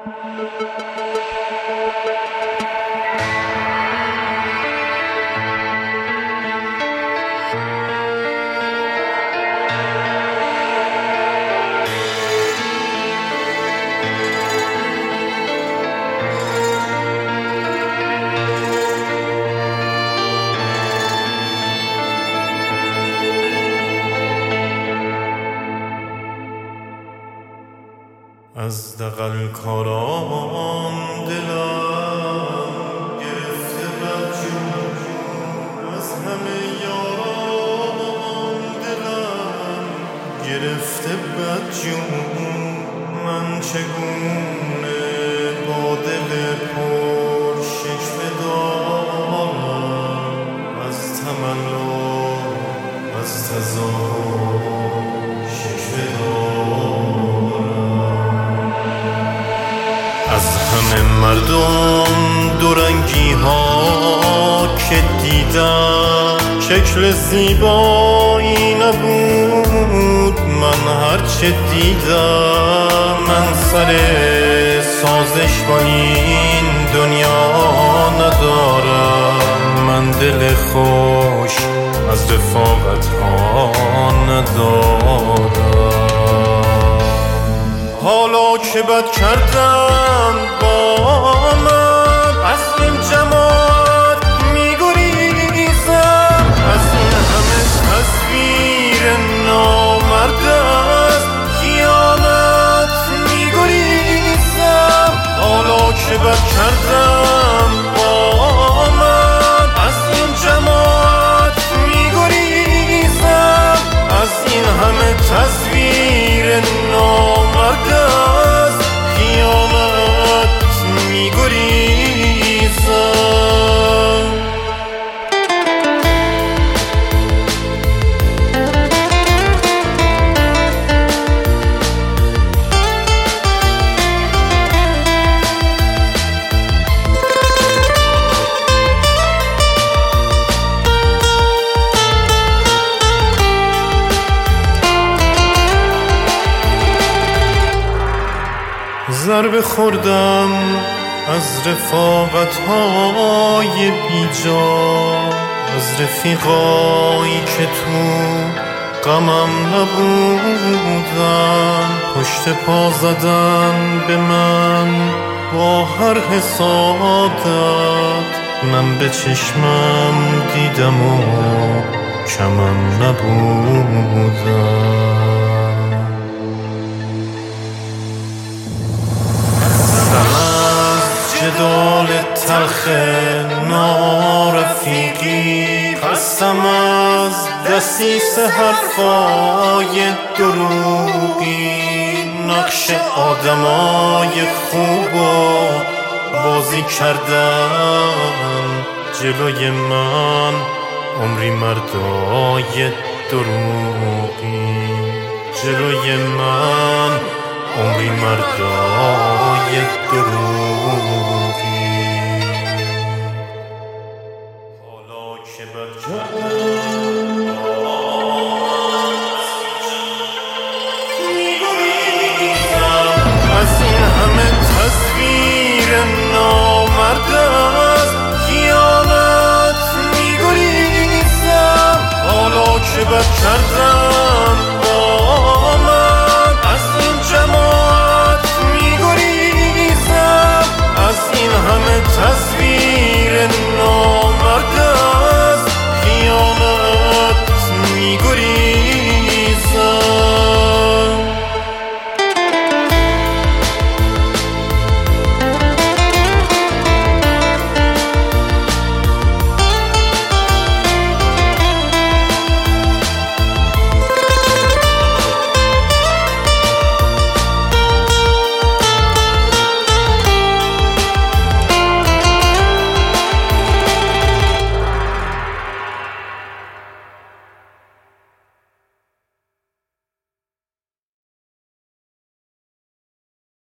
از دغل کاران دلم گرفته بدجور، از همه یاران دلم گرفته بدجور. من چگونه با دل پر شکوه دارم، از تمنا از تظاهر شکوه دارم. از همه مردم دورنگی ها که دیدم شکل زیبایی نبود. من هرچه دیدم من سر سازش با این دنیا ندارم. من دل خوش از رفاقت ها ندارم. حالا که بد کردم با من از این جماعت میگریزم، از این همه تصویر نامرد از خیانت میگریزم. حالا که بد کردم با من از این جماعت میگریزم، از این همه تصویر نامرد از خیانت میگریزم. ضربه خوردم از رفاقت‌های بیجا، از رفیقایی که تو غمم نبودن. پشت پا زدن به من با هر حسادت، من به چشمم دیدم و کمم نبودن. جدال تلخ نارفیقی، خستم از دسیس حرفای دروغی. نقش آدمای خوب و بازی کردن جلوی من، عمری مردای دروغی. جلوی من عمری مردای دروغی. حالا که بد میگریزم، از این همه تصویر نامرد از خیانت میگریزم. حالا که بد